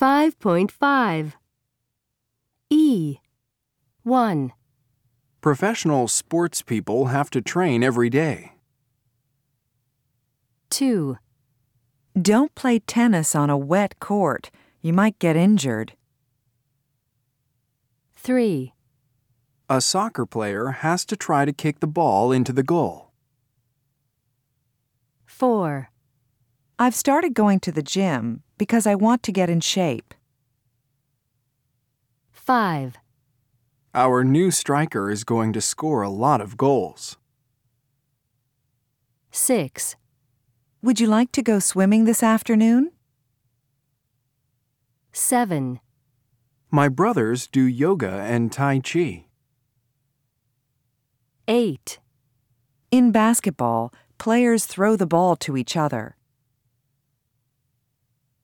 5.5 E. 1. Professional sports people have to train every day. 2. Don't play tennis on a wet court. You might get injured. 3. A soccer player has to try to kick the ball into the goal. 4. I've started going to the gym because I want to get in shape. 5. Our new striker is going to score a lot of goals. 6. Would you like to go swimming this afternoon? 7. My brothers do yoga and Tai Chi. 8. In basketball, players throw the ball to each other.